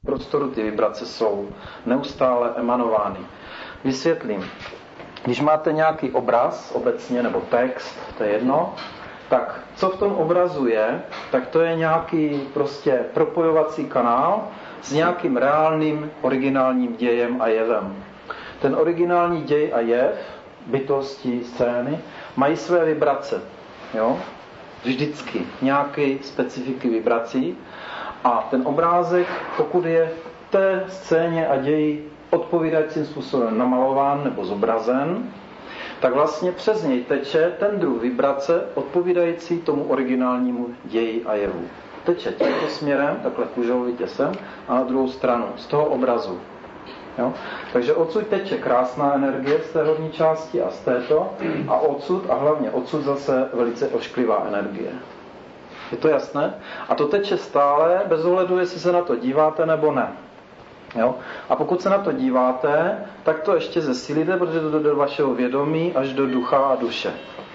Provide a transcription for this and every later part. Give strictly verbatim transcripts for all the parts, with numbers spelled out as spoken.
prostoru ty vibrace jsou neustále emanovány. Vysvětlím. Když máte nějaký obraz obecně nebo text, to je jedno, tak co v tom obrazu je, tak to je nějaký prostě propojovací kanál s nějakým reálným originálním dějem a jevem. Ten originální děj a jev, bytosti, scény, mají své vibrace. Jo? Vždycky nějaké specifiky vibrací. A ten obrázek, pokud je v té scéně a ději odpovídajícím způsobem namalován nebo zobrazen, tak vlastně přes něj teče ten druh vibrace odpovídající tomu originálnímu ději a jevu. Teče tímto směrem, takhle kuželovitě sem, a na druhou stranu, z toho obrazu. Jo? Takže odsud teče krásná energie z té horní části a z této, a odsud a hlavně odsud zase velice ošklivá energie. Je to jasné? A to teče stále, bez ohledu, jestli se na to díváte nebo ne. Jo? A pokud se na to díváte, tak to ještě zesílíte, protože to jde do vašeho vědomí až do ducha a duše.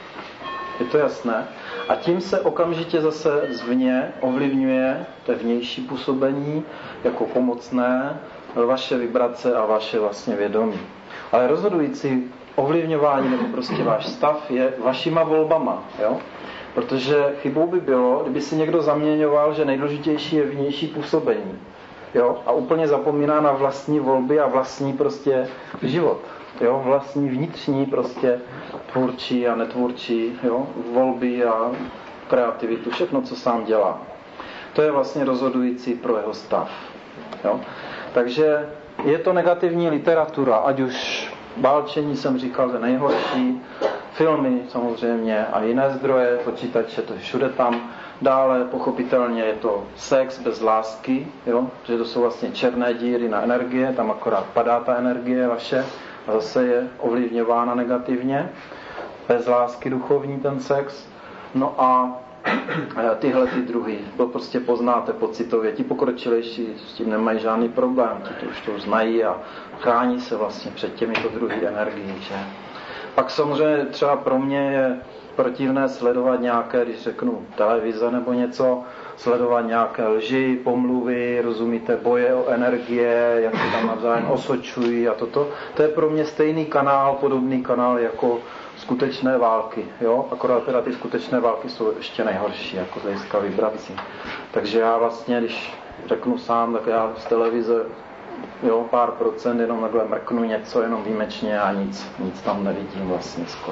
Je to jasné? A tím se okamžitě zase zvně ovlivňuje to vnější působení jako pomocné vaše vibrace a vaše vlastně vědomí. Ale rozhodující ovlivňování nebo prostě váš stav je vašima volbama. Jo? Protože chybou by bylo, kdyby si někdo zaměňoval, že nejdůležitější je vnější působení. Jo? A úplně zapomíná na vlastní volby a vlastní prostě život. Jo? Vlastní vnitřní prostě tvůrčí a netvůrčí, jo? Volby a kreativitu, všechno, co sám dělá. To je vlastně rozhodující pro jeho stav. Jo? Takže je to negativní literatura, ať už válčení jsem říkal, že nejhorší, filmy samozřejmě a jiné zdroje, počítače, to je všude tam. Dále pochopitelně je to sex bez lásky, jo? Že to jsou vlastně černé díry na energie, tam akorát padá ta energie vaše a zase je ovlivňována negativně. Bez lásky duchovní ten sex. No a tyhle ty druhy, to prostě poznáte pocitově. Ti pokročilejší s tím nemají žádný problém, ti to už to znají a chrání se vlastně před těmito druhy energií. Že? Pak samozřejmě třeba pro mě je protivné sledovat nějaké, když řeknu televize nebo něco, sledovat nějaké lži, pomluvy, rozumíte, boje o energie, jak se tam navzájem osočují a toto. To je pro mě stejný kanál, podobný kanál jako skutečné války, jo? Akorát teda ty skutečné války jsou ještě nejhorší, jako z hlediska vibrací. Takže já vlastně, když řeknu sám, tak já z televize, jo, pár procent, jenom takhle mrknu něco, jenom výjimečně a nic, nic tam nevidím vlastně skoro.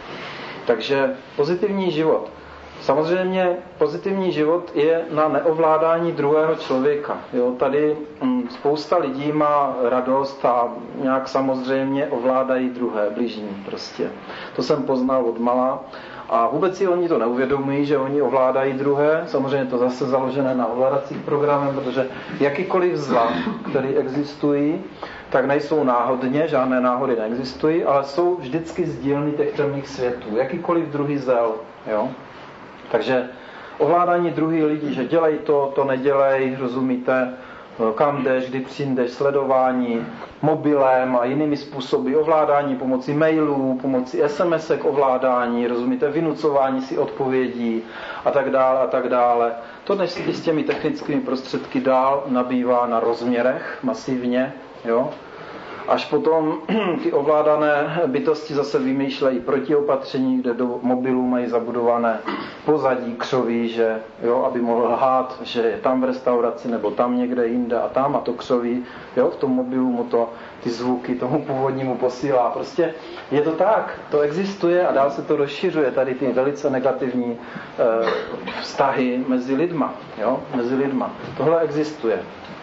Takže pozitivní život. Samozřejmě pozitivní život je na neovládání druhého člověka. Jo, tady hm, spousta lidí má radost a nějak samozřejmě ovládají druhé, bližní prostě. To jsem poznal od mala a vůbec si oni to neuvědomují, že oni ovládají druhé. Samozřejmě to zase založené na ovládacích programech, protože jakýkoliv zla, které existují, tak nejsou náhodně, žádné náhody neexistují, ale jsou vždycky z dílny těch temných světů. Jakýkoliv druhý zel, jo. Takže ovládání druhých lidí, že dělej to, to nedělej, rozumíte, kam jdeš, kdy přijdeš, sledování mobilem a jinými způsoby, ovládání pomocí mailů, pomocí es em esek ovládání, rozumíte, vynucování si odpovědí a tak dále a tak dále. To dnes s těmi technickými prostředky dál nabývá na rozměrech masivně, jo. Až potom ty ovládané bytosti zase vymýšlejí protiopatření, kde do mobilů mají zabudované pozadí křoví, že, jo, aby mohl lhát, že je tam v restauraci nebo tam někde jinde a tam a to křoví, jo, v tom mobilu mu to ty zvuky tomu původnímu posílá. Prostě je to tak, to existuje a dál se to rozšiřuje, tady ty velice negativní e, vztahy mezi lidma, jo, mezi lidma. Tohle existuje.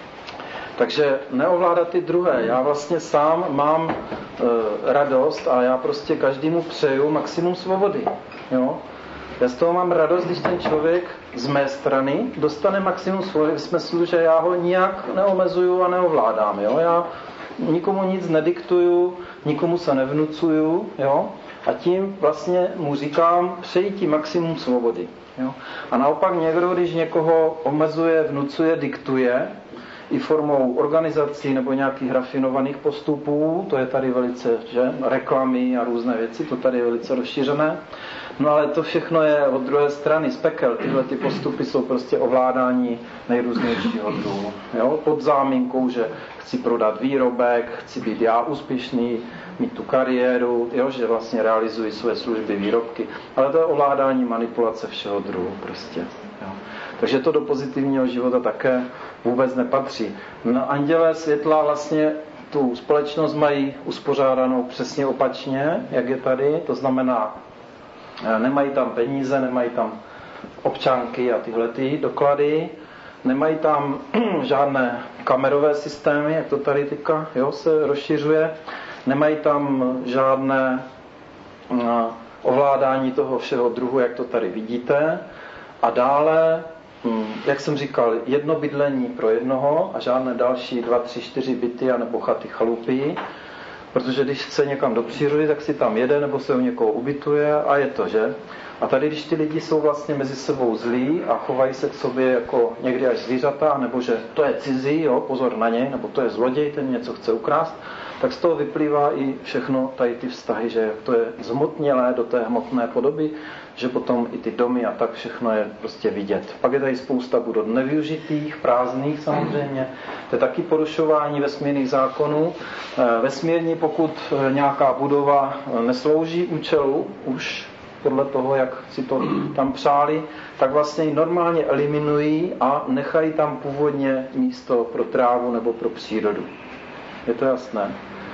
Takže neovládat ty druhé. Já vlastně sám mám e, radost a já prostě každému přeju maximum svobody. Jo? Já z toho mám radost, když ten člověk z mé strany dostane maximum svobody v smyslu, že já ho nijak neomezuju a neovládám. Jo? Já nikomu nic nediktuju, nikomu se nevnucuju, jo? A tím vlastně mu říkám, přeji ti maximum svobody. Jo? A naopak někdo, když někoho omezuje, vnucuje, diktuje, i formou organizací nebo nějakých rafinovaných postupů, to je tady velice, že, reklamy a různé věci, to tady je velice rozšířené. No ale to všechno je od druhé strany z pekel. Tyhle ty postupy jsou prostě ovládání nejrůznějšího druhu. Jo? Pod záminkou, že chci prodat výrobek, chci být já úspěšný, mít tu kariéru, jo? Že vlastně realizuji své služby, výrobky. Ale to je ovládání, manipulace všeho druhu prostě. Jo? Takže to do pozitivního života také vůbec nepatří. No, andělé světla vlastně tu společnost mají uspořádanou přesně opačně, jak je tady. To znamená, nemají tam peníze, nemají tam občanky a tyhle ty doklady, nemají tam žádné kamerové systémy, jak to tady teďka jo, se rozšiřuje, nemají tam žádné ovládání toho všeho druhu, jak to tady vidíte. A dále, jak jsem říkal, jedno bydlení pro jednoho a žádné další dva, tři, čtyři byty anebo chaty, chalupy. Protože když chce někam do přírody, tak si tam jede nebo se u někoho ubytuje a je to, že? A tady, když ty lidi jsou vlastně mezi sebou zlí a chovají se k sobě jako někdy až zvířata, nebo že to je cizí, jo, pozor na něj, nebo to je zloděj, ten něco chce ukrást, tak z toho vyplývá i všechno tady ty vztahy, že to je zhmotnělé do té hmotné podoby, že potom i ty domy a tak všechno je prostě vidět. Pak je tady spousta budov nevyužitých, prázdných samozřejmě. To je taky porušování vesmírných zákonů. Vesmírní, pokud nějaká budova neslouží účelu, už podle toho, jak si to tam přáli, tak vlastně ji normálně eliminují a nechají tam původně místo pro trávu nebo pro přírodu. Je to jasné?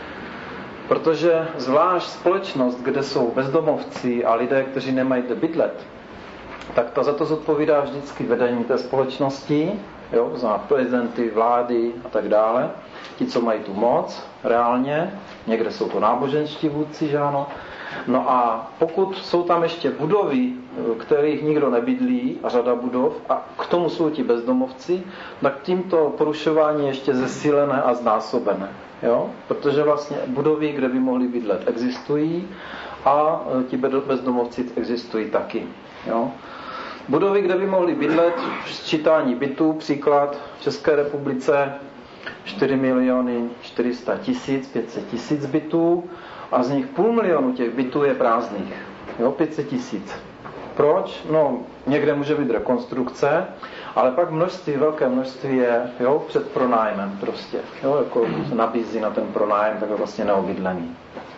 Protože zvlášť společnost, kde jsou bezdomovci a lidé, kteří nemají kde bydlet, tak to za to zodpovídá vždycky vedení té společnosti, jo, za prezidenty, vlády a tak dále. Ti, co mají tu moc, reálně, někde jsou to náboženští vůdci, že ano. No a pokud jsou tam ještě budovy, kterých nikdo nebydlí, a řada budov, a k tomu jsou ti bezdomovci, tak tímto porušování je ještě zesílené a znásobené. Jo? Protože vlastně budovy, kde by mohli bydlet, existují a ti bezdomovci existují taky. Jo? Budovy, kde by mohli bydlet, sčítání bytů, příklad v České republice čtyři miliony čtyři sta tisíc, pět set tisíc bytů a z nich půl milionu těch bytů je prázdných. Jo? pět set tisíc. Proč? No, někde může být rekonstrukce, ale pak množství, velké množství je jo, před pronájmem prostě. Jo, jako se nabízí na ten pronájem, tak je vlastně neobydlený.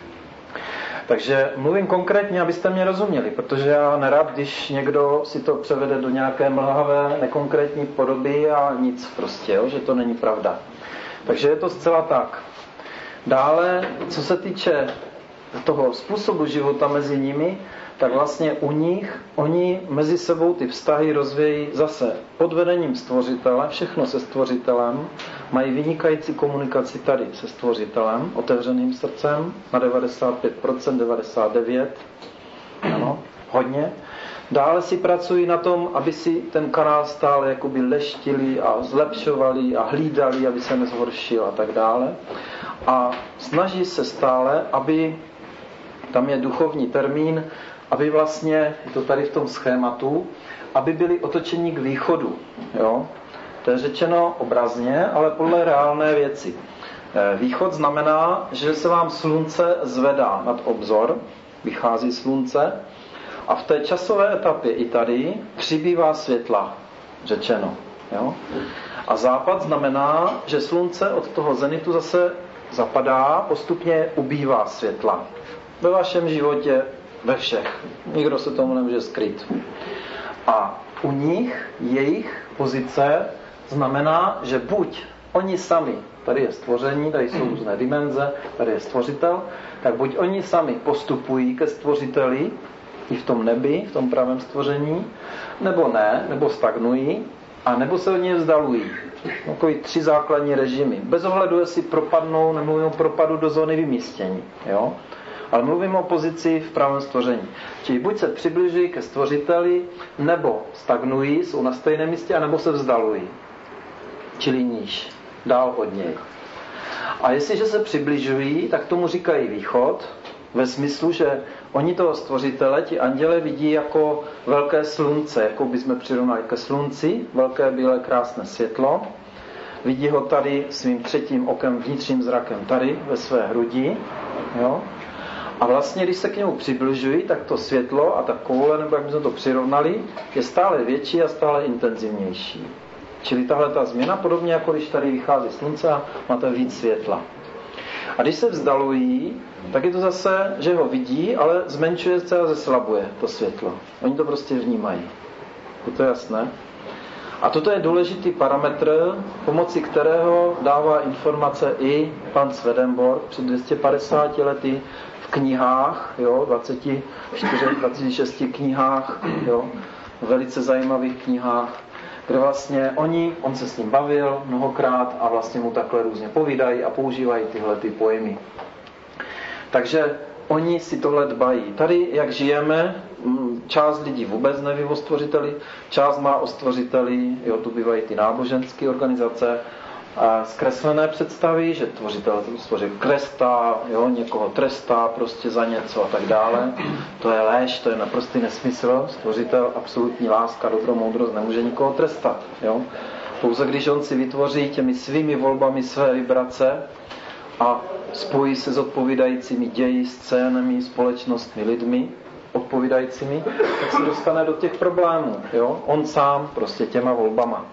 Takže mluvím konkrétně, abyste mě rozuměli, protože já nerad, když někdo si to převede do nějaké mlhavé, nekonkrétní podoby a nic prostě, jo, že to není pravda. Takže je to zcela tak. Dále, co se týče toho způsobu života mezi nimi, tak vlastně u nich, oni mezi sebou ty vztahy rozvíjí zase pod vedením stvořitele, všechno se stvořitelem, mají vynikající komunikaci tady se stvořitelem, otevřeným srdcem, na devadesát pět procent, devadesát devět procent, ano, hodně. Dále si pracují na tom, aby si ten kanál stále jakoby leštili a zlepšovali a hlídali, aby se nezhoršil a tak dále. A snaží se stále, aby, tam je duchovní termín, aby vlastně, je to tady v tom schématu, aby byli otočeni k východu. Jo? To je řečeno obrazně, ale podle reálné věci. Východ znamená, že se vám slunce zvedá nad obzor, vychází slunce, a v té časové etapě i tady přibývá světla, řečeno. Jo? A západ znamená, že slunce od toho zenitu zase zapadá, postupně ubývá světla. Ve vašem životě, ve všech. Nikdo se tomu nemůže skrýt. A u nich, jejich pozice znamená, že buď oni sami, tady je stvoření, tady jsou různé dimenze, tady je stvořitel, tak buď oni sami postupují ke stvořiteli, i v tom nebi, v tom pravém stvoření, nebo ne, nebo stagnují, a nebo se od něj vzdalují. Takový tři základní režimy. Bez ohledu, jestli propadnou, nemluvím o propadu do zóny vymístění. Jo? Ale mluvím o pozici v pravém stvoření. Čili buď se přibližují ke stvořiteli, nebo stagnují, jsou na stejném místě, anebo se vzdalují. Čili níž, dál od něj. A jestliže se přibližují, tak tomu říkají východ, ve smyslu, že oni toho stvořitele, ti anděle, vidí jako velké slunce, jako bychom přirovnali ke slunci, velké bílé krásné světlo. vidí ho tady svým třetím okem, vnitřním zrakem tady ve své hrudi, jo? A vlastně, když se k němu přibližují, tak to světlo a ta koule, nebo jak jsme to přirovnali, je stále větší a stále intenzivnější. Čili tahle ta změna, podobně jako když tady vychází slunce a máte víc světla. A když se vzdalují, tak je to zase, že ho vidí, ale zmenšuje se a zeslabuje to světlo. Oni to prostě vnímají. Je to jasné? A toto je důležitý parametr, pomocí kterého dává informace i pan Swedenborg před dvě stě padesáti lety v knihách, jo, dvacet čtyři, dvacet šest knihách, jo, velice zajímavých knihách, kde vlastně oni, on se s ním bavil mnohokrát a vlastně mu takhle různě povídají a používají tyhle ty pojmy. Takže oni si tohle dbají. Tady, jak žijeme, část lidí vůbec neví o stvořiteli, část má o stvořiteli, jo, tu bývají ty náboženské organizace, a zkreslené představy, že tvořitel stvořil kresta, jo, někoho trestá prostě za něco a tak dále. To je lež, to je naprostý nesmysl. Stvořitel, absolutní láska, dobro, moudrost nemůže nikoho trestat. Jo. Pouze když on si vytvoří těmi svými volbami své vibrace a spojí se s odpovídajícími ději, scénami, společnostmi, lidmi, odpovídajícími, tak se dostane do těch problémů. Jo. On sám prostě těma volbama.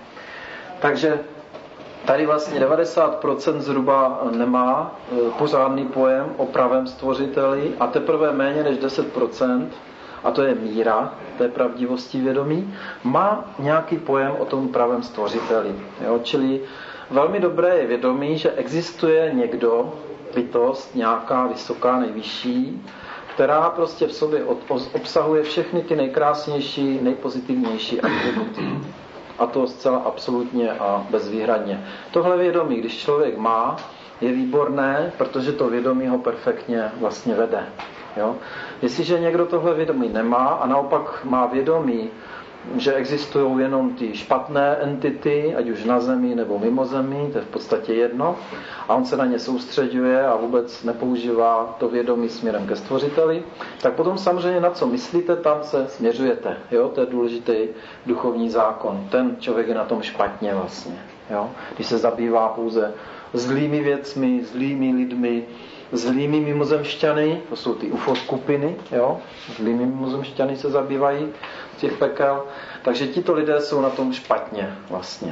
Takže tady vlastně devadesát procent zhruba nemá pořádný pojem o pravém stvořiteli a teprve méně než deset procent, a to je míra té pravdivosti vědomí, má nějaký pojem o tom pravém stvořiteli. Jo? Čili velmi dobré je vědomí, že existuje někdo, bytost, nějaká vysoká, nejvyšší, která prostě v sobě obsahuje všechny ty nejkrásnější, nejpozitivnější atributy. A to zcela absolutně a bezvýhradně. Tohle vědomí, když člověk má, je výborné, protože to vědomí ho perfektně vlastně vede. Jo? Jestliže někdo tohle vědomí nemá a naopak má vědomí, že existují jenom ty špatné entity, ať už na zemi nebo mimo zemi, to je v podstatě jedno, a on se na ně soustředuje a vůbec nepoužívá to vědomí směrem ke stvořiteli, tak potom samozřejmě na co myslíte, tam se směřujete. Jo? To je důležitý duchovní zákon. Ten člověk je na tom špatně vlastně. Jo? Když se zabývá pouze zlými věcmi, zlými lidmi, zlými mimozemšťany, to jsou ty U F O skupiny, jo? Zlými mimozemšťany se zabývají těch pekel, takže tito lidé jsou na tom špatně vlastně.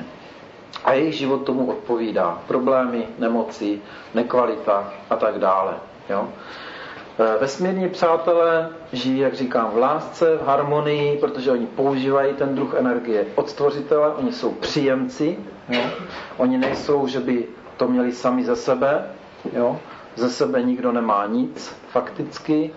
A jejich život tomu odpovídá. Problémy, nemoci, nekvalita a tak dále. Jo? Vesmírní přátelé žijí, jak říkám, v lásce, v harmonii, protože oni používají ten druh energie od stvořitele, oni jsou příjemci, jo? Oni nejsou, že by to měli sami ze sebe, jo? Ze sebe nikdo nemá nic, fakticky.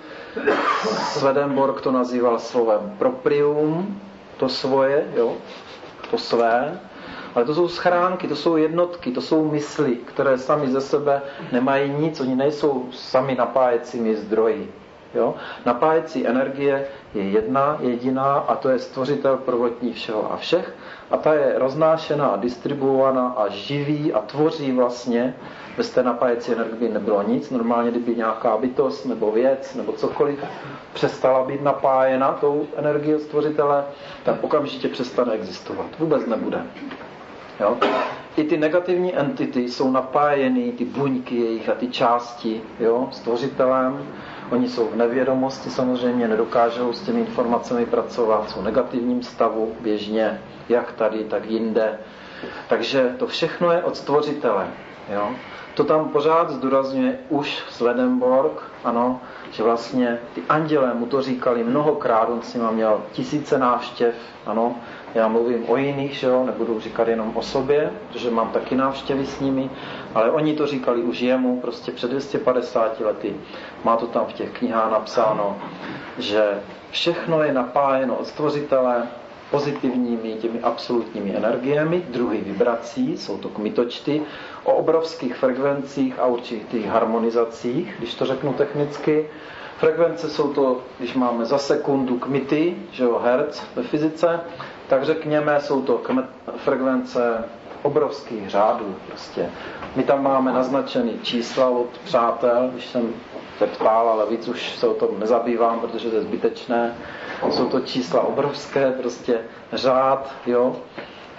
Swedenborg to nazýval slovem proprium, to svoje, jo? To své. Ale to jsou schránky, to jsou jednotky, to jsou mysli, které sami ze sebe nemají nic, oni nejsou sami napájecími zdroji. Jo? Napájecí energie je jedna, jediná, a to je stvořitel prvotní všeho a všech, a ta je roznášena a distribuovaná a živí a tvoří vlastně. Bez té napájecí energie nebylo nic. Normálně, kdyby nějaká bytost nebo věc nebo cokoliv přestala být napájena tou energií stvořitele, tak okamžitě přestane existovat. Vůbec nebude. Jo? I ty negativní entity jsou napájeny, ty buňky jejich a ty části, jo, stvořitelem. Oni jsou v nevědomosti, samozřejmě nedokážou s těmi informacemi pracovat, jsou v negativním stavu běžně, jak tady, tak jinde. Takže to všechno je od stvořitele. Jo? To tam pořád zdůrazňuje už Swedenborg, ano, že vlastně ty andělé mu to říkali mnohokrát, on s nima měl tisíce návštěv, ano, já mluvím o jiných, že jo, nebudu říkat jenom o sobě, protože mám taky návštěvy s nimi, ale oni to říkali už jemu, prostě před dvě stě padesáti lety. Má to tam v těch knihách napsáno, že všechno je napájeno od stvořitele pozitivními, těmi absolutními energiemi, druhy vibrací, jsou to kmitočty, o obrovských frekvencích a určitých harmonizacích, když to řeknu technicky. Frekvence jsou to, když máme za sekundu kmity, že jo, hertz ve fyzice, tak řekněme, jsou to kmet, frekvence obrovských řádů. Prostě. My tam máme naznačený čísla od přátel, když jsem se ptal, ale víc už se o tom nezabývám, protože to je zbytečné. Jsou to čísla obrovské, prostě řád, jo.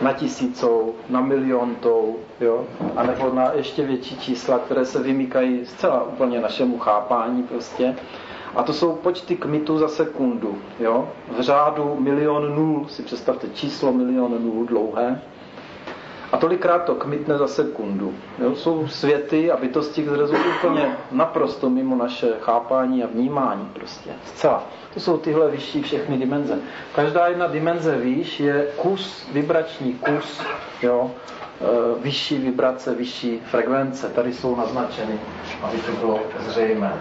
na tisícou, na miliontou, jo? A nebo na ještě větší čísla, které se vymykají zcela úplně našemu chápání prostě. A to jsou počty kmitů za sekundu, jo? V řádu milion nul, si představte číslo milion nul dlouhé. A tolikrát to kmitne za sekundu. Jo? Jsou světy a bytosti, které jsou úplně naprosto mimo naše chápání a vnímání prostě. Zcela. To jsou tyhle vyšší všechny dimenze. Každá jedna dimenze výš je kus, vibrační kus, jo? E, vyšší vibrace, vyšší frekvence. Tady jsou naznačeny, aby to bylo zřejmé.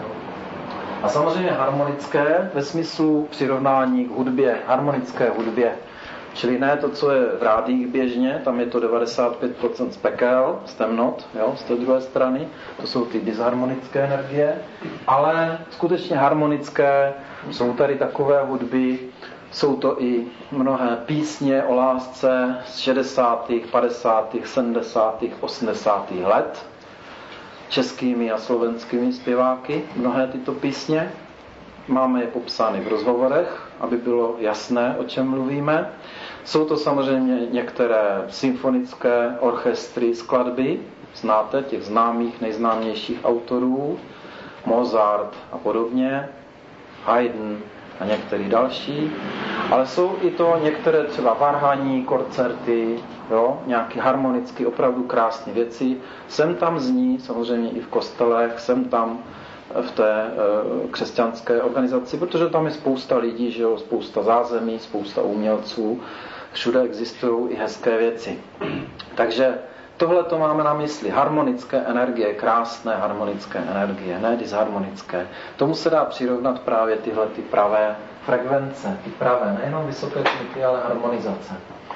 A samozřejmě harmonické ve smyslu přirovnání k hudbě, harmonické hudbě. Čili ne to, co je v rádiích běžně, tam je to devadesát pět procent z pekel, z temnot, jo, z té druhé strany, to jsou ty disharmonické energie, ale skutečně harmonické, jsou tady takové hudby, jsou to i mnohé písně o lásce z šedesátých, padesátých, sedmdesátých, osmdesátých let, českými a slovenskými zpěváky, mnohé tyto písně. Máme je popsány v rozhovorech, aby bylo jasné, o čem mluvíme. Jsou to samozřejmě některé symfonické orchestry, skladby, znáte těch známých, nejznámějších autorů, Mozart a podobně, Haydn a některý další, ale jsou i to některé třeba varhaní, koncerty, jo, nějaké harmonicky opravdu krásné věci. Sem tam zní, samozřejmě i v kostelech, sem tam v té e, křesťanské organizaci, protože tam je spousta lidí, že jo, spousta zázemí, spousta umělců, všude existují i hezké věci. Takže tohle to máme na mysli. Harmonické energie, krásné harmonické energie, ne disharmonické. Tomu se dá přirovnat právě tyhle ty pravé frekvence, ty pravé, nejenom vysoké kmity, ale harmonizace.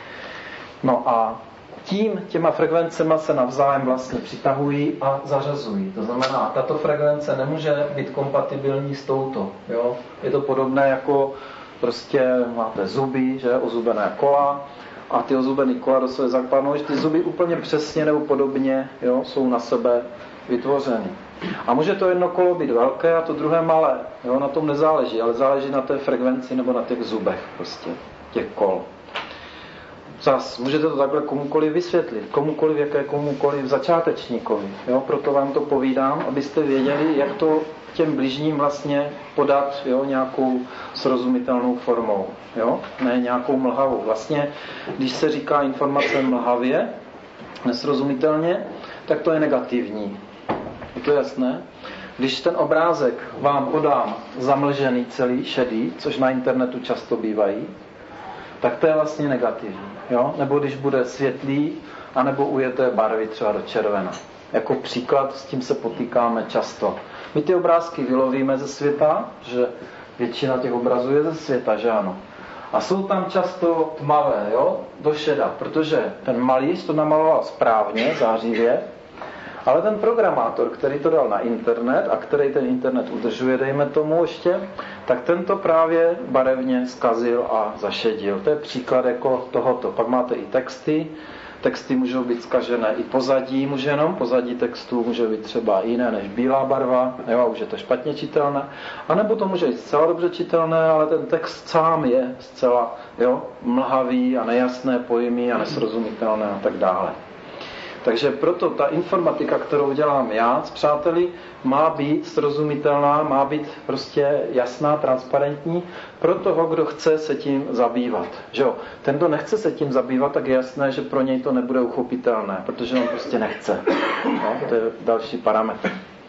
No a tím těma frekvencema se navzájem vlastně přitahují a zařazují. To znamená, tato frekvence nemůže být kompatibilní s touto. Jo? Je to podobné jako prostě máte zuby, že, ozubené kola a ty ozubené kola do sebe zapadnou, že ty zuby úplně přesně nebo podobně, jo, jsou na sebe vytvořeny. A může to jedno kolo být velké a to druhé malé. Jo? Na tom nezáleží, ale záleží na té frekvenci nebo na těch zubech prostě, těch kol. Zas, můžete to takhle komukoliv vysvětlit, komukoliv, jaké komukoliv začátečníkovi. Jo? Proto vám to povídám, abyste věděli, jak to těm bližním vlastně podat, jo? Nějakou srozumitelnou formou. Jo? Ne nějakou mlhavou. Vlastně, když se říká informace mlhavě, nesrozumitelně, tak to je negativní. Je to jasné? Když ten obrázek vám podám zamlžený celý, šedý, což na internetu často bývají, tak to je vlastně negativní. Jo? Nebo když bude světlý, anebo ujeté barvy třeba do červena. Jako příklad s tím se potýkáme často. My ty obrázky vylovíme ze světa, že většina těch obrazů je ze světa, že ano. A jsou tam často tmavé, jo? Do šeda, protože ten malíř to namaloval správně, zářivě, ale ten programátor, který to dal na internet a který ten internet udržuje, dejme tomu ještě, tak ten to právě barevně zkazil a zašedil. To je příklad jako tohoto. Pak máte i texty. Texty můžou být zkažené i pozadí, může jenom pozadí textu může být třeba jiné než bílá barva, jo, už je to špatně čitelné. A nebo to může být zcela dobře čitelné, ale ten text sám je zcela, jo, mlhavý a nejasné pojmy a nesrozumitelné a tak dále. Takže proto ta informatika, kterou dělám já s přáteli, má být srozumitelná, má být prostě jasná, transparentní pro toho, kdo chce se tím zabývat. Že jo? Ten, kdo nechce se tím zabývat, tak je jasné, že pro něj to nebude uchopitelné, protože on prostě nechce. No, to je další parametr.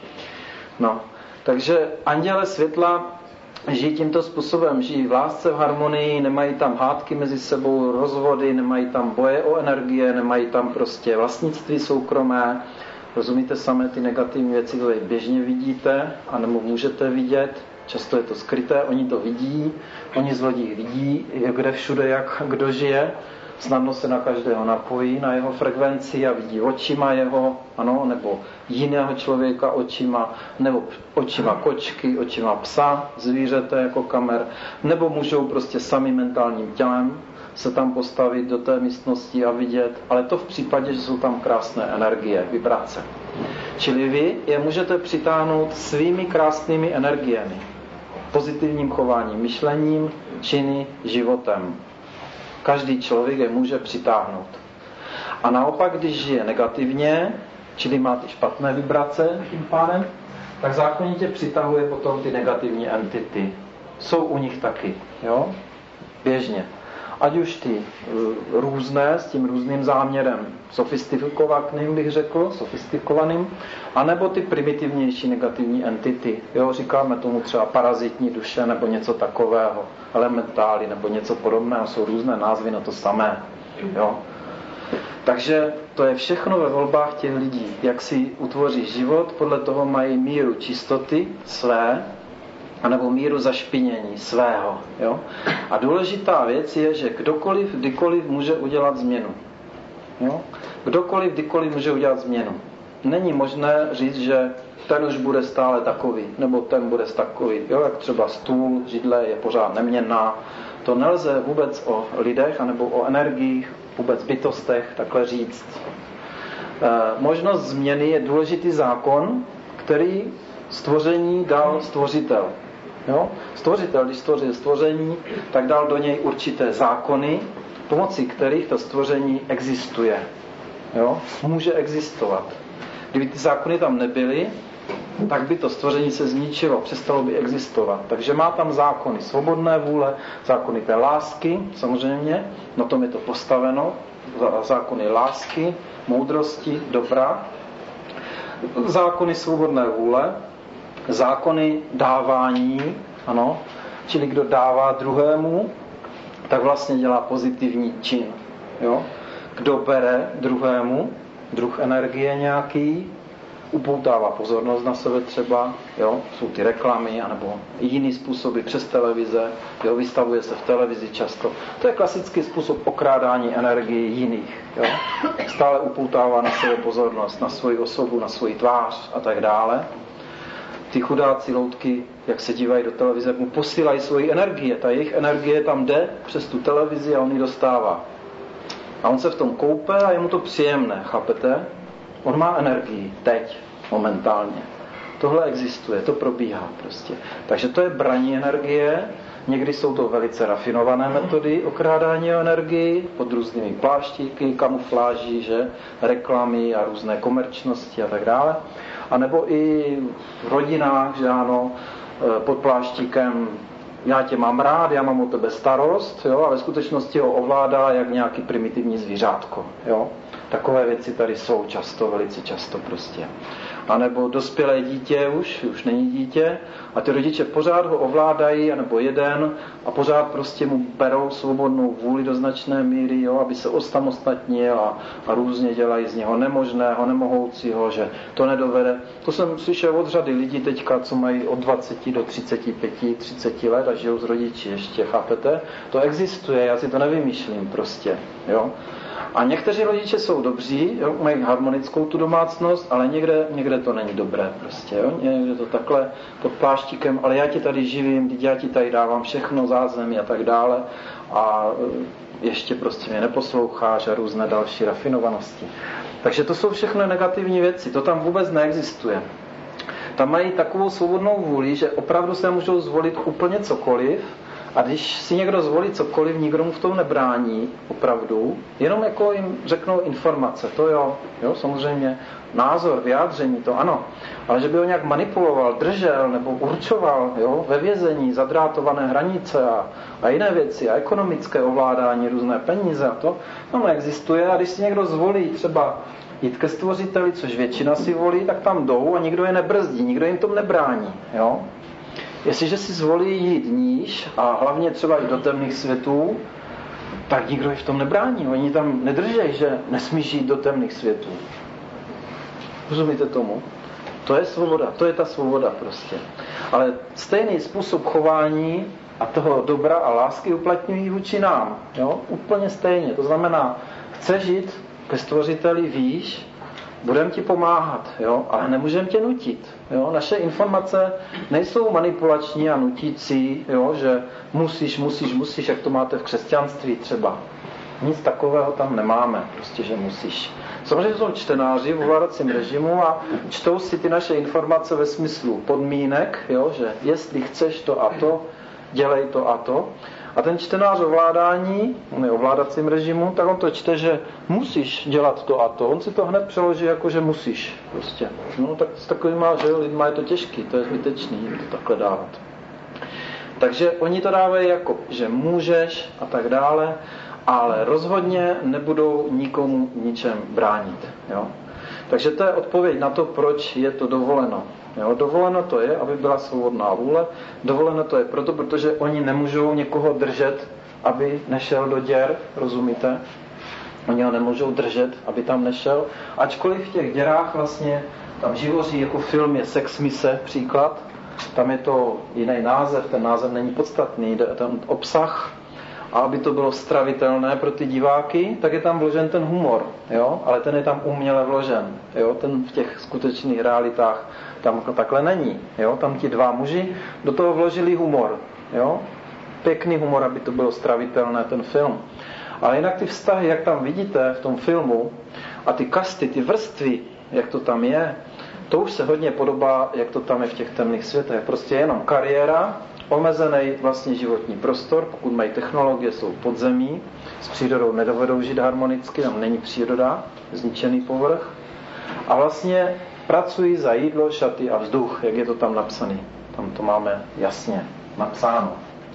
No, takže anděle světla žijí tímto způsobem, žijí v lásce, v harmonii, nemají tam hádky mezi sebou, rozvody, nemají tam boje o energie, nemají tam prostě vlastnictví soukromé. Rozumíte samé ty negativní věci, které běžně vidíte, anebo můžete vidět. Často je to skryté, oni to vidí, oni zlodí vidí, kde všude, jak kdo žije. Snadno se na každého napojí, na jeho frekvenci a vidí očima jeho, ano, nebo jiného člověka očima, nebo očima kočky, očima psa, zvířete jako kamer, nebo můžou prostě sami mentálním tělem se tam postavit do té místnosti a vidět, ale to v případě, že jsou tam krásné energie, vibrace. Čili vy je můžete přitáhnout svými krásnými energiemi, pozitivním chováním, myšlením, činy, životem. Každý člověk je může přitáhnout. A naopak, když žije negativně, čili má ty špatné vibrace tím pádem, tak zákonitě přitahuje potom ty negativní entity. Jsou u nich taky, jo? Běžně. Ať už ty uh, různé, s tím různým záměrem, sofistikovaným bych řekl, sofistikovaným, anebo ty primitivnější negativní entity. Jo? Říkáme tomu třeba parazitní duše, nebo něco takového, elementály, nebo něco podobného. Jsou různé názvy na to samé. Jo? Takže to je všechno ve volbách těch lidí. Jak si utvoří život, podle toho mají míru čistoty své, anebo míru zašpinění svého. Jo? A důležitá věc je, že kdokoliv, kdykoliv může udělat změnu. Jo? Kdokoliv, kdykoliv může udělat změnu. Není možné říct, že ten už bude stále takový, nebo ten bude takový. Jo? Jak třeba stůl, židle je pořád neměnná. To nelze vůbec o lidech, anebo o energiích, vůbec bytostech takhle říct. E, možnost změny je důležitý zákon, který stvoření dal stvořitel. Jo? Stvořitel, když stvořil stvoření, tak dal do něj určité zákony, pomocí kterých to stvoření existuje. Jo? Může existovat. Kdyby ty zákony tam nebyly, tak by to stvoření se zničilo, přestalo by existovat. Takže má tam zákony svobodné vůle, zákony té lásky, samozřejmě, na tom je to postaveno, zákony lásky, moudrosti, dobra, zákony svobodné vůle, zákony dávání, ano, čili kdo dává druhému, tak vlastně dělá pozitivní čin. Jo? Kdo bere druhému, druh energie nějaký, upoutává pozornost na sebe třeba, jo? Jsou ty reklamy, anebo jiný způsoby přes televize, jo? Vystavuje se v televizi často. To je klasický způsob okrádání energie jiných. Jo? Stále upoutává na sebe pozornost, na svoji osobu, na svoji tvář a tak dále. Ty chudáci loutky, jak se dívají do televize, mu posílají svoji energie. Ta jejich energie tam jde přes tu televizi a on ji dostává. A on se v tom koupe a je mu to příjemné, chápete? On má energii, teď, momentálně. Tohle existuje, to probíhá prostě. Takže to je braní energie. Někdy jsou to velice rafinované metody okrádání o energii, pod různými pláštíky, kamufláží, že? Reklamy a různé komerčnosti a tak dále. A nebo i v rodinách, že ano, pod pláštíkem já tě mám rád, já mám o tebe starost, jo, ale v skutečnosti ho ovládá jak nějaký primitivní zvířátko. Jo. Takové věci tady jsou často, velice často prostě. A nebo dospělé dítě už, už není dítě, a ty rodiče pořád ho ovládají, anebo jeden, a pořád prostě mu berou svobodnou vůli do značné míry, jo, aby se osamostatnil a, a různě dělají z něho nemožného, nemohoucího, že to nedovede. To jsem slyšel od řady lidí teďka, co mají od dvaceti do třiceti pěti, třiceti let a žijou s rodiči ještě, chápete? To existuje, já si to nevymýšlím prostě, jo. A někteří rodiče jsou dobří, jo, mají harmonickou tu domácnost, ale někde, někde to není dobré prostě, jo, někde to takhle pod pláštíkem, ale já ti tady živím, já ti tady dávám všechno, zázemí a tak dále a ještě prostě mě neposloucháš a různé další rafinovanosti. Takže to jsou všechno negativní věci, to tam vůbec neexistuje. Tam mají takovou svobodnou vůli, že opravdu se můžou zvolit úplně cokoliv. A když si někdo zvolí cokoliv, nikdo mu v tom nebrání, opravdu, jenom jako jim řeknou informace, to jo, jo, samozřejmě, názor, vyjádření, to ano, ale že by ho nějak manipuloval, držel nebo určoval, jo, ve vězení, zadrátované hranice a, a jiné věci, a ekonomické ovládání, různé peníze a to, to neexistuje. A když si někdo zvolí třeba jít ke stvořiteli, což většina si volí, tak tam jdou a nikdo je nebrzdí, nikdo jim tom nebrání, jo. Jestliže si zvolí jít níž a hlavně třeba i do temných světů, tak nikdo je v tom nebrání. Oni tam nedržejí, že nesmíš jít do temných světů. Rozumíte tomu? To je svoboda, to je ta svoboda prostě. Ale stejný způsob chování a toho dobra a lásky uplatňují vůči nám. Jo? Úplně stejně. To znamená, chceš jít ke stvořiteli, víš, budeme ti pomáhat, jo? Ale nemůžeme tě nutit. Jo? Naše informace nejsou manipulační a nutící, jo? Že musíš, musíš, musíš, jak to máte v křesťanství třeba. Nic takového tam nemáme, prostě, že musíš. Samozřejmě jsou čtenáři v ovládacím režimu a čtou si ty naše informace ve smyslu podmínek, jo? Že jestli chceš to a to, dělej to a to. A ten čtenář ovládání, ovládacím režimu, tak on to čte, že musíš dělat to a to. On si to hned přeloží jako, že musíš. Prostě. No tak s takovýma, že lidma je to těžký, to je zbytečný jim to takhle dávat. Takže oni to dávají jako, že můžeš a tak dále, ale rozhodně nebudou nikomu ničem bránit. Jo? Takže to je odpověď na to, proč je to dovoleno. Jo? Dovoleno to je, aby byla svobodná vůle. Dovoleno to je proto, protože oni nemůžou někoho držet, aby nešel do děr, rozumíte? Oni ho nemůžou držet, aby tam nešel. Ačkoliv v těch děrách vlastně tam živoří, jako film je Sex mise, příklad. Tam je to jiný název, ten název není podstatný, jde ten obsah. A aby to bylo stravitelné pro ty diváky, tak je tam vložen ten humor, jo? Ale ten je tam uměle vložen. Jo? Ten v těch skutečných realitách tam takhle není. Jo? Tam ti dva muži do toho vložili humor. Jo? Pěkný humor, aby to bylo stravitelné, ten film. Ale jinak ty vztahy, jak tam vidíte v tom filmu, a ty kasty, ty vrstvy, jak to tam je, to už se hodně podobá, jak to tam je v těch temných světech. Prostě jenom kariéra, omezený vlastně životní prostor, pokud mají technologie, jsou podzemí, s přírodou nedovedou žít harmonicky, tam není příroda, zničený povrch. A vlastně pracují za jídlo, šaty a vzduch, jak je to tam napsané. Tam to máme jasně napsáno.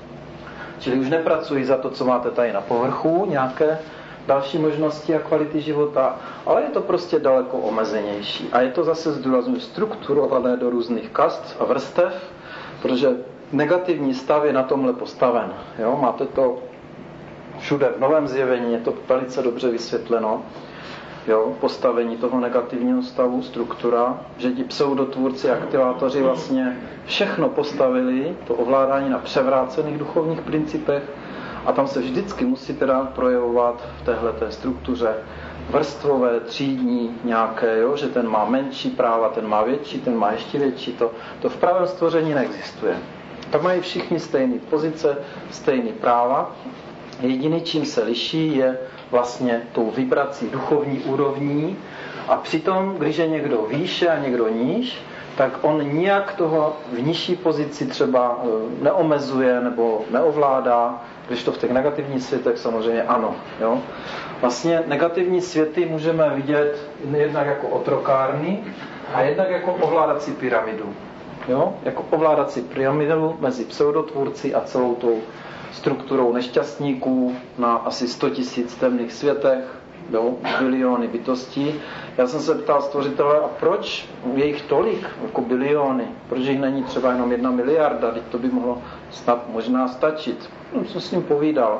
Čili už nepracují za to, co máte tady na povrchu, nějaké další možnosti a kvality života, ale je to prostě daleko omezenější. A je to zase zdůrazňuji strukturované do různých kast a vrstev, protože negativní stav je na tomhle postaven. Jo? Máte to všude v Novém zjevení, je to velice dobře vysvětleno. Jo? Postavení toho negativního stavu, struktura, že ti pseudotvůrci, aktivátoři vlastně všechno postavili, to ovládání na převrácených duchovních principech, a tam se vždycky musí teda projevovat v téhleté struktuře vrstvové, třídní nějaké, jo? Že ten má menší práva, ten má větší, ten má ještě větší. To, to v pravém stvoření neexistuje. Tam mají všichni stejné pozice, stejné práva. Jediný, čím se liší, je vlastně tou vibrací duchovní úrovní. A přitom, když je někdo výše a někdo níž, tak on nijak toho v nižší pozici třeba neomezuje nebo neovládá, když to v těch negativních světech samozřejmě ano. Jo? Vlastně negativní světy můžeme vidět jednak jako otrokárny a jednak jako ovládací pyramidu. Jo? Jako ovládací pyramidu mezi pseudotvůrci a celou tou strukturou nešťastníků na asi sto tisíc temných světech, jo? Biliony bytostí. Já jsem se ptal stvořitele, a proč je jich tolik, jako biliony? Proč jich není třeba jenom jedna miliarda? Teď to by mohlo snad možná stačit. No, jsem s ním povídal.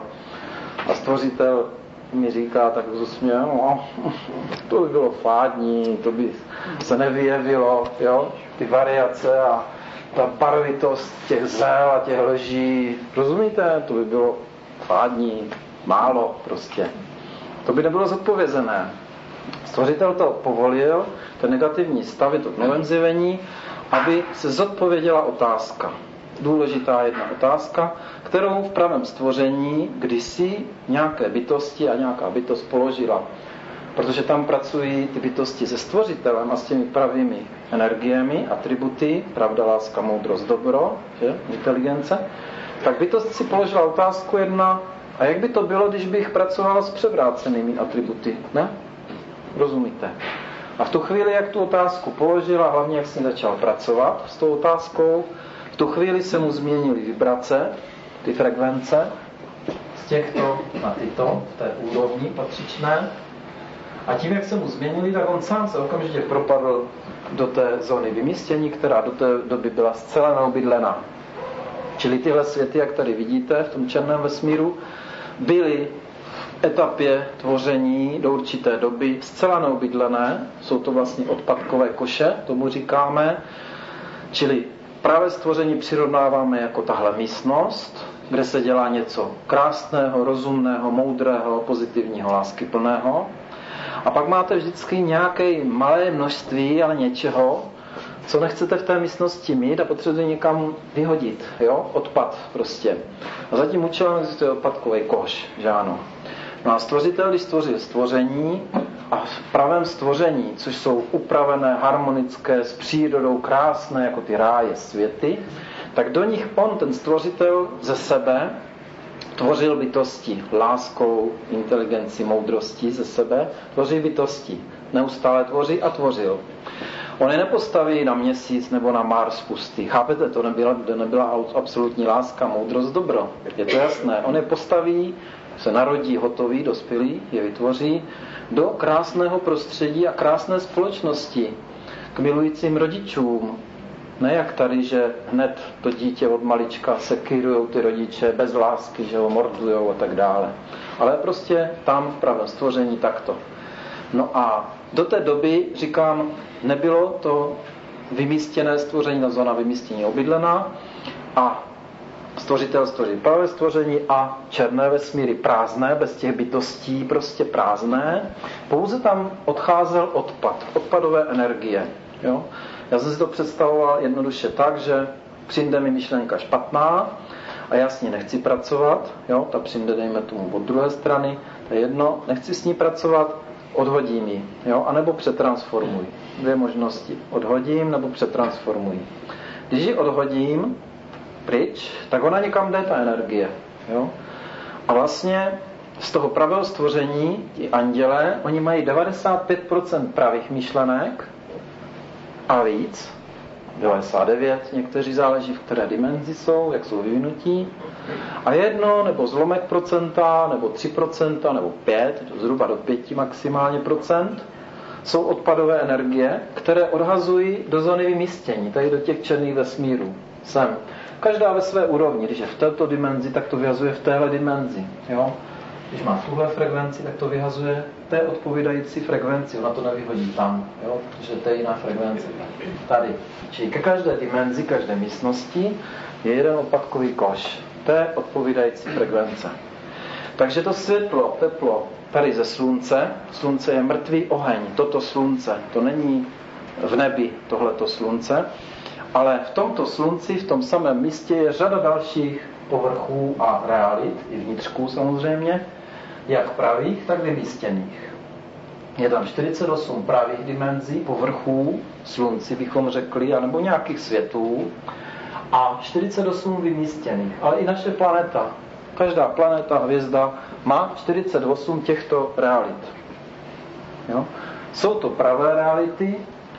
A stvořitel mi říká tak zosměl, no, to by bylo fádní, to by se nevyjevilo, jo? Ty variace a ta barvitost těch zel a těch lží, rozumíte? To by bylo fádní, málo prostě. To by nebylo zodpovězené. Stvořitel to povolil, ten negativní stav, je to v Novém zjevení, aby se zodpověděla otázka. Důležitá jedna otázka, kterou v pravém stvoření kdysi nějaké bytosti a nějaká bytost položila. Protože tam pracují ty bytosti se stvořitelem a s těmi pravými energiemi, atributy, pravda, láska, moudrost, dobro, že? Inteligence. Tak bytost si položila otázku jedna, a jak by to bylo, když bych pracovala s převrácenými atributy, ne? Rozumíte? A v tu chvíli, jak tu otázku položila, hlavně jak s ní začal pracovat s tou otázkou, v tu chvíli se mu změnily vibrace, ty frekvence, z těchto na tyto, v té úrovni patřičné. A tím, jak se mu změnili, tak on sám se okamžitě propadl do té zóny vymístění, která do té doby byla zcela neobydlená. Čili tyhle světy, jak tady vidíte v tom černém vesmíru, byly v etapě tvoření do určité doby zcela neobydlené. Jsou to vlastně odpadkové koše, tomu říkáme. Čili pravé stvoření přirovnáváme jako tahle místnost, kde se dělá něco krásného, rozumného, moudrého, pozitivního, láskyplného. A pak máte vždycky nějaké malé množství, ale něčeho, co nechcete v té místnosti mít a potřebujete někam vyhodit, jo? Odpad prostě. A za tím účelem existuje odpadkový koš, že ano. No a stvořitel, když stvořil stvoření a v pravém stvoření, což jsou upravené, harmonické, s přírodou, krásné, jako ty ráje, světy, tak do nich on, ten stvořitel, ze sebe tvořil bytosti láskou, inteligencí, moudrostí ze sebe, tvoří bytosti. Neustále tvoří a tvořil. On je nepostaví na měsíc nebo na Mars pustý. Chápete? To nebyla, nebyla absolutní láska, moudrost, dobro. Je to jasné. On je postaví, se narodí hotový, dospělý, je vytvoří do krásného prostředí a krásné společnosti k milujícím rodičům. Ne jak tady, že hned to dítě od malička sekírujou ty rodiče bez lásky, že ho mordujou a tak dále. Ale prostě tam v pravém stvoření takto. No a do té doby, říkám, nebylo to vymístěné stvoření, nazvaná vymístění obydlená, a stvořitel stvoří pravé stvoření a černé vesmíry prázdné, bez těch bytostí, prostě prázdné. Pouze tam odcházel odpad, odpadové energie. Jo? Já jsem si to představoval jednoduše tak, že přijde mi myšlenka špatná a já s ní nechci pracovat, jo? Ta přijde, dejme tomu, od druhé strany, to je jedno, nechci s ní pracovat, odhodím ji, jo? Anebo přetransformuji. Dvě možnosti. Odhodím nebo přetransformuji. Když ji odhodím pryč, tak ona někam jde, ta energie. Jo? A vlastně z toho pravého stvoření, ti andělé, oni mají devadesát pět procent pravých myšlenek a víc, devadesát devět, někteří záleží, v které dimenzi jsou, jak jsou vyvinutí, a jedno nebo zlomek procenta, nebo tři procenta, nebo pět, zhruba do pěti maximálně procent, jsou odpadové energie, které odhazují do zóny vymístění, tady do těch černých vesmírů. Sem. Každá ve své úrovni, když je v této dimenzi, tak to vyhazuje v téhle dimenzi. Jo? Když má tuhle frekvenci, tak to vyhazuje té odpovídající frekvenci. Ona to nevyhodí tam, jo? Protože to je jiná frekvence. Tady. Čili ke každé dimenzi, každé místnosti je jeden odpadkový koš té odpovídající frekvence. Takže to světlo, teplo tady ze slunce, slunce je mrtvý oheň, toto slunce, to není v nebi tohleto slunce, ale v tomto slunci, v tom samém místě je řada dalších povrchů a realit, i vnitřků samozřejmě, jak pravých, tak vymístěných. Je tam čtyřicet osm pravých dimenzí, povrchů, slunci bychom řekli, anebo nějakých světů, a čtyřicet osm vymístěných. Ale i naše planeta, každá planeta, hvězda má čtyřicet osm těchto realit. Jo? Jsou to pravé reality,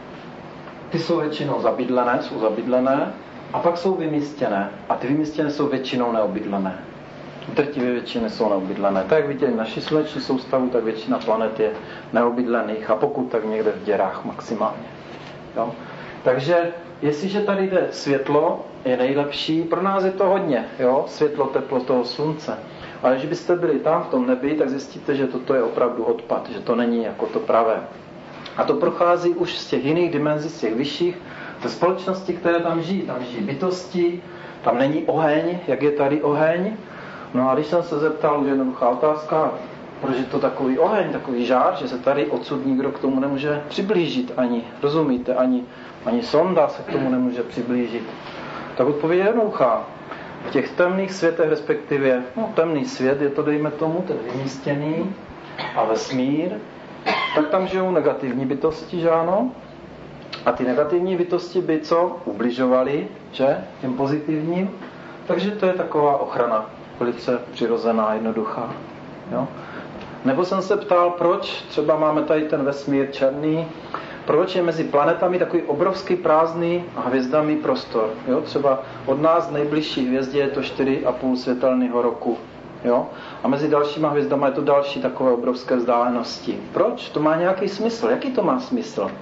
ty jsou většinou zabydlené, jsou zabydlené, a pak jsou vymístěné. A ty vymístěné jsou většinou neobydlené. Drtivé většiny jsou neobydlené. Tak jak viděli naši sluneční soustavu, tak většina planet je neobydlených, a pokud tak někde v děrách maximálně. Jo? Takže jestliže tady jde světlo, je nejlepší, pro nás je to hodně, jo? Světlo, teplo toho slunce. Ale když byste byli tam v tom nebi, tak zjistíte, že toto je opravdu odpad, že to není jako to pravé. A to prochází už z těch jiných dimenzí, z těch vyšších, ze společnosti, které tam žijí. Tam žijí bytosti, tam není oheň, jak je tady oheň. No a když jsem se zeptal, už jednoduchá otázka, proč je to takový oheň, takový žár, že se tady odsud nikdo k tomu nemůže přiblížit ani, rozumíte, ani, ani sonda se k tomu nemůže přiblížit. Tak odpověď je jednoduchá. V těch temných světech, respektive, no temný svět je to, dejme tomu, ten vymístěný a vesmír, tak tam žijou negativní bytosti, že ano? A ty negativní bytosti by co? Ubližovaly, že? Těm pozitivním. Takže to je taková ochrana, velice přirozená, jednoduchá. Jo? Nebo jsem se ptal, proč třeba máme tady ten vesmír černý, proč je mezi planetami takový obrovský prázdný a hvězdami prostor. Jo? Třeba od nás nejbližší hvězdě je to čtyři a půl světelného roku. Jo? A mezi dalšíma hvězdama je to další takové obrovské vzdálenosti. Proč? To má nějaký smysl. Jaký to má smysl?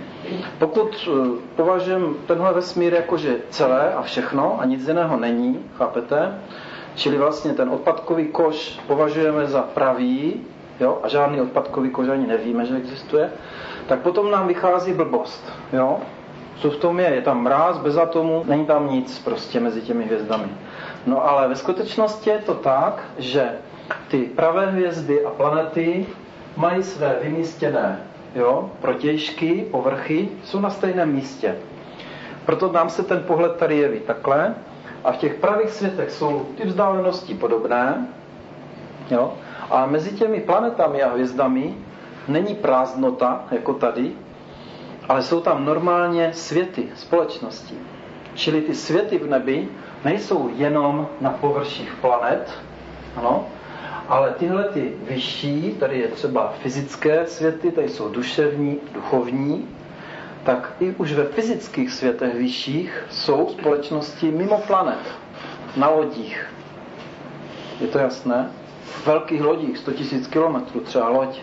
Pokud považujeme tenhle vesmír jakože celé a všechno a nic jiného není, chápete? Čili vlastně ten odpadkový koš považujeme za pravý, jo? A žádný odpadkový koš ani nevíme, že existuje, tak potom nám vychází blbost. Jo? Co v tom je? Je tam mráz bez atomu, není tam nic prostě mezi těmi hvězdami. No ale ve skutečnosti je to tak, že ty pravé hvězdy a planety mají své vymístěné, jo, protějšky, povrchy, jsou na stejném místě. Proto nám se ten pohled tady jeví takhle, a v těch pravých světech jsou ty vzdálenosti podobné, jo, a mezi těmi planetami a hvězdami není prázdnota, jako tady, ale jsou tam normálně světy, společnosti. Čili ty světy v nebi nejsou jenom na površích planet, Ano. Ale tyhle ty vyšší, tady je třeba fyzické světy, tady jsou duševní, duchovní, tak i už ve fyzických světech vyšších jsou společnosti mimo planet, na lodích. Je to jasné? V velkých lodích, sto tisíc kilometrů, třeba loď.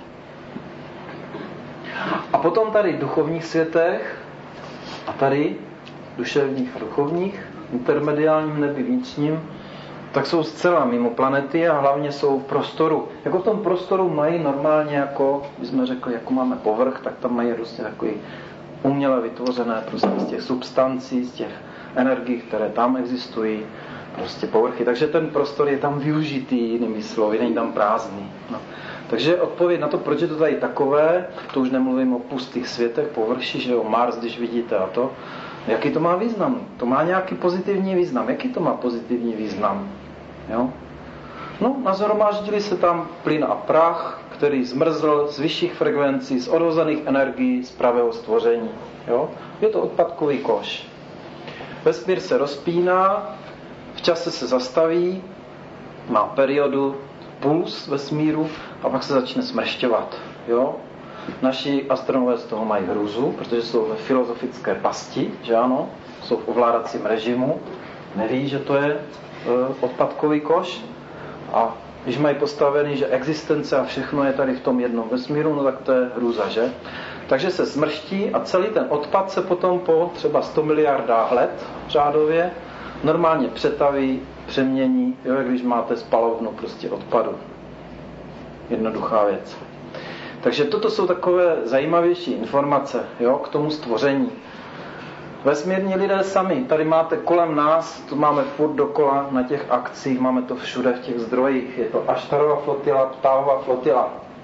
A potom tady v duchovních světech, a tady duševních a duchovních, intermediálním nebi vnitřním, tak jsou zcela mimo planety a hlavně jsou v prostoru. Jako v tom prostoru mají normálně, jako bychom řekli, jako máme povrch, tak tam mají prostě takový uměle vytvořené prostě z těch substancí, z těch energií, které tam existují, prostě povrchy. Takže ten prostor je tam využitý, jinými slovy, není tam prázdný. No. Takže odpověď na to, proč je to tady takové, to už nemluvím o pustých světech, površi, že jo, Mars, když vidíte a to, jaký to má význam? To má nějaký pozitivní význam. Jaký to má pozitivní význam? Jo? No, nazhromáždili se tam plyn a prach, který zmrzl z vyšších frekvencí, z odhozených energií, z pravého stvoření. Jo? Je to odpadkový koš. Vesmír se rozpíná, v čase se zastaví, má periodu, puls vesmíru a pak se začne smršťovat. Jo? Naši astronomové z toho mají hrůzu, protože jsou ve filozofické pasti, že ano, jsou v ovládacím režimu, neví, že to je e, odpadkový koš a když mají postavený, že existence a všechno je tady v tom jednom vesmíru, no tak to je hrůza, že? Takže se smrští a celý ten odpad se potom po třeba sto miliardách let řádově normálně přetaví, přemění, jo, jak když máte spalovnu prostě odpadu. Jednoduchá věc. Takže toto jsou takové zajímavější informace, jo, k tomu stvoření. Vesmírní lidé sami, tady máte kolem nás, tu máme furt dokola na těch akcích, máme to všude v těch zdrojích, je to Aštarova flotila, Ptávova flotila.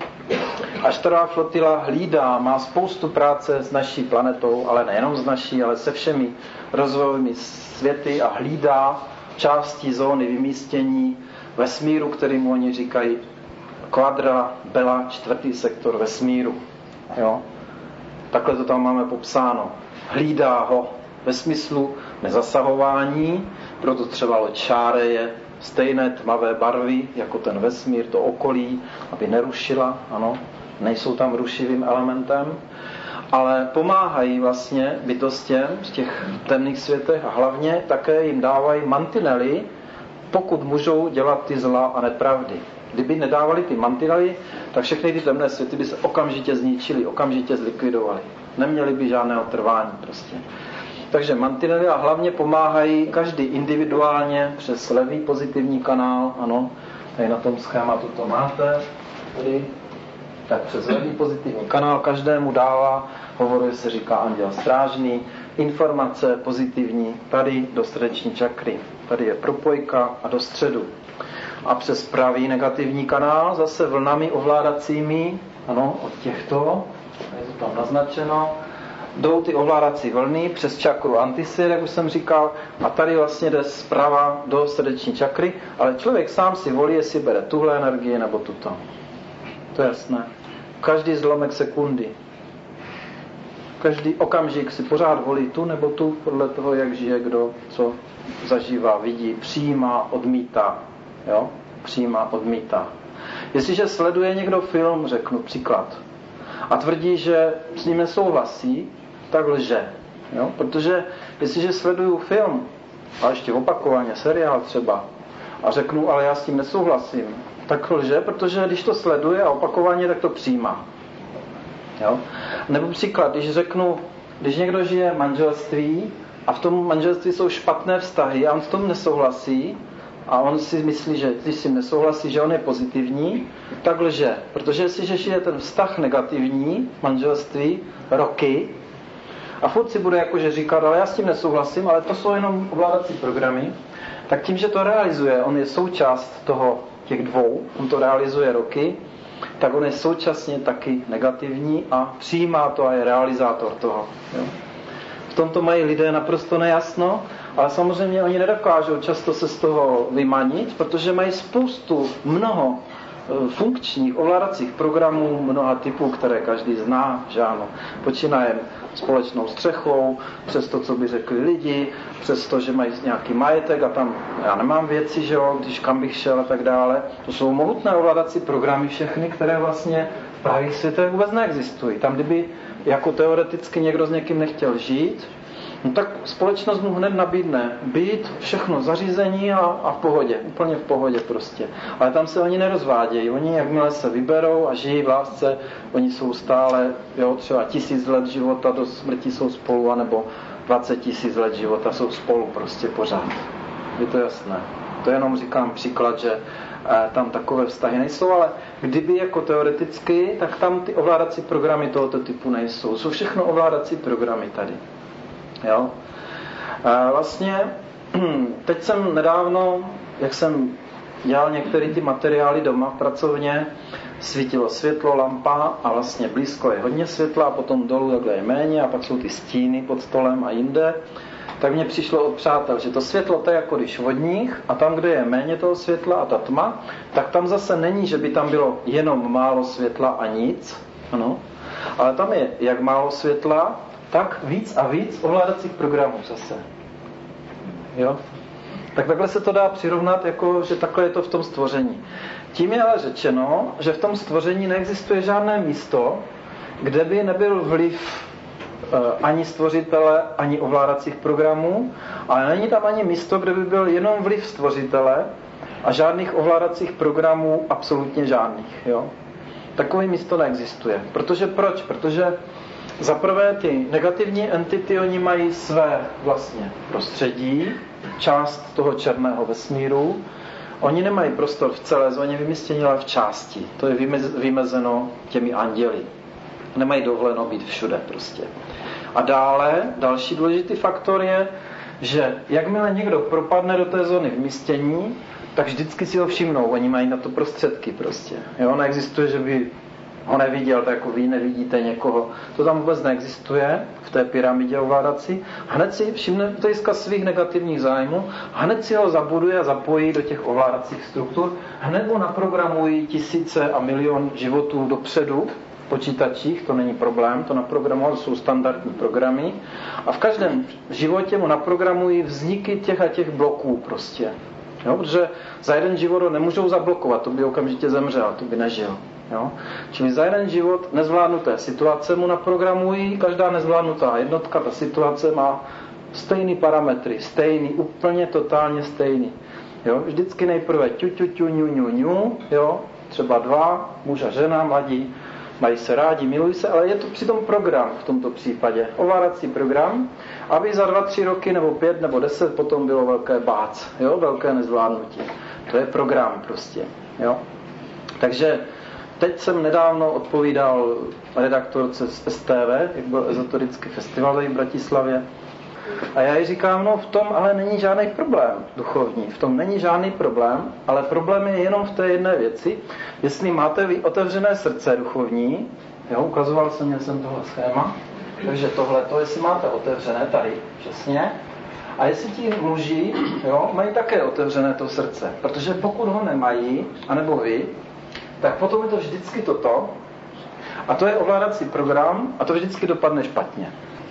Aštarova flotila hlídá, má spoustu práce s naší planetou, ale nejenom s naší, ale se všemi rozvojovými světy a hlídá části zóny vymístění vesmíru, kterým oni říkají Kvadra Bela, čtvrtý sektor vesmíru. Jo? Takhle to tam máme popsáno. Hlídá ho ve smyslu nezasahování, proto třeba loď Šáre je stejné tmavé barvy jako ten vesmír, to okolí, aby nerušila, ano, nejsou tam rušivým elementem, ale pomáhají vlastně bytostem z těch temných světech a hlavně také jim dávají mantinely, pokud můžou dělat ty zla a nepravdy. Kdyby nedávali ty mantinely, tak všechny ty temné světy by se okamžitě zničily, okamžitě zlikvidovaly. Neměly by žádného trvání prostě. Takže mantinely a hlavně pomáhají každý individuálně přes levý pozitivní kanál, ano, tady na tom schématu to máte, tady, tak přes levý pozitivní kanál každému dává, hovoru se říká anděl strážný, informace pozitivní tady do srdeční čakry. Tady je propojka a do středu. A přes pravý negativní kanál zase vlnami ovládacími, ano, od těchto, je to tam naznačeno, jdou ty ovládací vlny přes čakru antisir, jak už jsem říkal, a tady vlastně jde zprava do srdeční čakry, ale člověk sám si volí, jestli bere tuhle energii nebo tuto. To je jasné. Každý zlomek sekundy. Každý okamžik si pořád volí tu nebo tu, podle toho, jak žije, kdo, co zažívá, vidí, přijímá, odmítá. Jo? Přijímá, odmítá. Jestliže sleduje někdo film, řeknu příklad, a tvrdí, že s ním nesouhlasí, tak lže. Jo? Protože jestliže sleduju film, a ještě opakovaně, seriál třeba, a řeknu, ale já s tím nesouhlasím, tak lže, protože když to sleduje a opakovaně, tak to přijímá. Jo? Nebo příklad, když řeknu, když někdo žije manželství a v tom manželství jsou špatné vztahy a on s tom nesouhlasí a on si myslí, že když si nesouhlasí, že on je pozitivní, tak lže. Protože jestliže žije ten vztah negativní, manželství, roky, a furt si bude jakože říkat, ale já s tím nesouhlasím, ale to jsou jenom ovládací programy, tak tím, že to realizuje, on je součást toho, těch dvou, on to realizuje roky, tak on je současně taky negativní a přijímá to a je realizátor toho. Jo? V tomto mají lidé naprosto nejasno, ale samozřejmě oni nedokážou často se z toho vymanit, protože mají spoustu, mnoho funkčních ovládacích programů mnoha typů, které každý zná, že ano. Počínajem společnou střechou, přes to, co by řekli lidi, přes to, že mají nějaký majetek a tam já nemám věci, že jo, když kam bych šel a tak dále. To jsou mohutné ovládací programy všechny, které vlastně v pravých světech vůbec neexistují. Tam, kdyby jako teoreticky někdo s někým nechtěl žít, no tak společnost mu hned nabídne byt, všechno, zařízení a, a v pohodě, úplně v pohodě prostě. Ale tam se oni nerozvádějí, oni jakmile se vyberou a žijí v lásce, oni jsou stále, jo, třeba tisíc let života do smrti jsou spolu, anebo dvacet tisíc let života jsou spolu prostě pořád. Je to jasné. To jenom říkám příklad, že eh, tam takové vztahy nejsou, ale kdyby jako teoreticky, tak tam ty ovládací programy tohoto typu nejsou. Jsou všechno ovládací programy tady. Jo? A vlastně teď jsem nedávno, jak jsem dělal některé ty materiály doma v pracovně, svítilo světlo, lampa a vlastně blízko je hodně světla a potom dolů takhle je méně a pak jsou ty stíny pod stolem a jinde. Tak mně přišlo od přátel, že to světlo to je jako když vodních a tam, kde je méně toho světla a ta tma, tak tam zase není, že by tam bylo jenom málo světla a nic, ano, ale tam je jak málo světla, tak víc a víc ovládacích programů zase. Jo? Tak takhle se to dá přirovnat, jako, že takhle je to v tom stvoření. Tím je ale řečeno, že v tom stvoření neexistuje žádné místo, kde by nebyl vliv e, ani stvořitele, ani ovládacích programů, ale není tam ani místo, kde by byl jenom vliv stvořitele a žádných ovládacích programů absolutně žádných. Jo? Takové místo neexistuje. Protože proč? Protože za prvé ty negativní entity, oni mají své vlastně prostředí, část toho černého vesmíru. Oni nemají prostor v celé zóně vymístění, ale v části. To je vymezeno těmi anděli. Nemají dovoleno být všude prostě. A dále, další důležitý faktor je, že jakmile někdo propadne do té zóny vymístění, tak vždycky si ho všimnou. Oni mají na to prostředky prostě. Jo, neexistuje, že by ho neviděl, tak jako vy nevidíte někoho. To tam vůbec neexistuje v té pyramidě ovládací. Hned si všimne hlediska svých negativních zájmů, hned si ho zabuduje a zapojí do těch ovládacích struktur, hned mu naprogramují tisíce a milion životů dopředu v počítačích, to není problém, to naprogramují, jsou standardní programy a v každém životě mu naprogramují vzniky těch a těch bloků prostě. Jo, protože za jeden život ho nemůžou zablokovat, to by okamžitě zemřel, to by nežil. Jo? Čili za jeden život nezvládnuté situace mu naprogramují, každá nezvládnutá jednotka, ta situace má stejný parametry, stejný, úplně totálně stejný. Jo? Vždycky nejprve ťu, ťu, ťu, ňu, ňu, ňu, jo? Třeba dva, muž a žena, mladí, mají se rádi, milují se, ale je to přitom program v tomto případě, ovládací program, aby za dva, tři roky, nebo pět, nebo deset potom bylo velké bác, jo? Velké nezvládnutí. To je program prostě. Jo? Takže teď jsem nedávno odpovídal redaktorce z S T V, jak byl ezoterický festival v Bratislavě. A já jí říkám, no v tom ale není žádný problém duchovní, v tom není žádný problém, ale problém je jenom v té jedné věci, jestli máte vy otevřené srdce duchovní, jo, ukazoval jsem, měl jsem tohle schéma, takže tohleto, jestli máte otevřené tady, přesně, a jestli ti muži, jo, mají také otevřené to srdce, protože pokud ho nemají, anebo vy, tak potom je to vždycky toto a to je ovládací program a to vždycky dopadne špatně.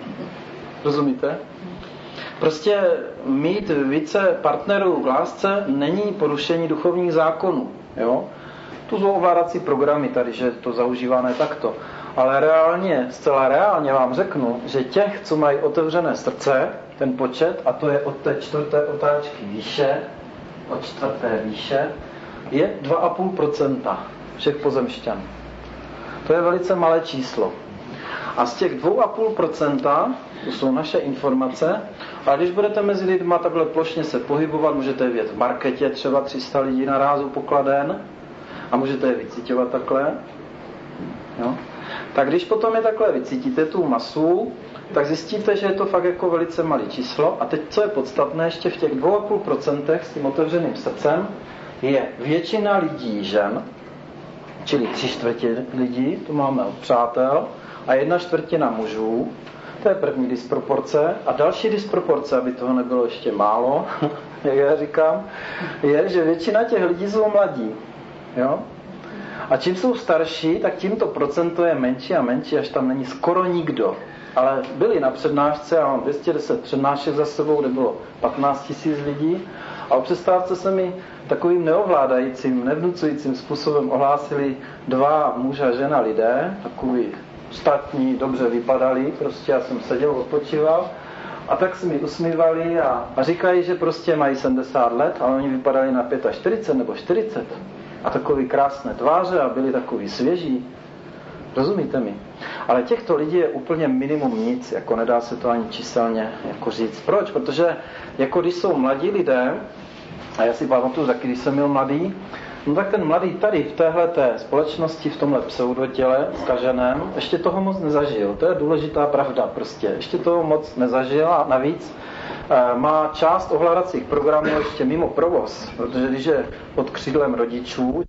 Rozumíte? Prostě mít více partnerů v lásce není porušení duchovních zákonů. Jo? Tu jsou ovládací programy tady, že to zaužívané takto. Ale reálně, zcela reálně vám řeknu, že těch, co mají otevřené srdce, ten počet, a to je od té čtvrté otáčky výše, od čtvrté výše, je dva a půl procenta všech pozemšťanů. To je velice malé číslo. A z těch dva a půl procenta, to jsou naše informace, a když budete mezi lidma takhle plošně se pohybovat, můžete je vidět v marketě, třeba tři sta lidí na rázu pokladen, a můžete je vycíťovat takhle. Jo? Tak když potom je takhle vycítíte tu masu, tak zjistíte, že je to fakt jako velice malé číslo. A teď, co je podstatné, ještě v těch dva a půl procenta s tím otevřeným srdcem, je většina lidí žen, čili tři čtvrtiny lidí, tu máme od přátel, a jedna čtvrtina mužů, to je první disproporce. A další disproporce, aby toho nebylo ještě málo, jak já říkám, je, že většina těch lidí jsou mladí. Jo? A čím jsou starší, tak tím to procento je menší a menší, až tam není skoro nikdo. Ale byli na přednášce, já mám dvě stě deset přednášek za sebou, kde bylo patnáct tisíc lidí. A o přestávce se mi takovým neovládajícím, nevnucujícím způsobem ohlásili dva muž a žena lidé, takový statní, dobře vypadali, prostě já jsem seděl, odpočíval. A tak se mi usmívali a, a říkají, že prostě mají sedmdesát let, ale oni vypadali na čtyřicet pět nebo čtyřicet. A takový krásné tváře a byli takový svěží. Rozumíte mi? Ale těchto lidí je úplně minimum nic, jako nedá se to ani číselně jako říct. Proč? Protože jako když jsou mladí lidé, a já si pamatuju taky, když jsem byl mladý, no tak ten mladý tady v téhleté společnosti, v tomhle pseudotěle zkaženém, ještě toho moc nezažil. To je důležitá pravda prostě. Ještě toho moc nezažil a navíc e, má část ovládacích programů ještě mimo provoz, protože když je pod křídlem rodičů,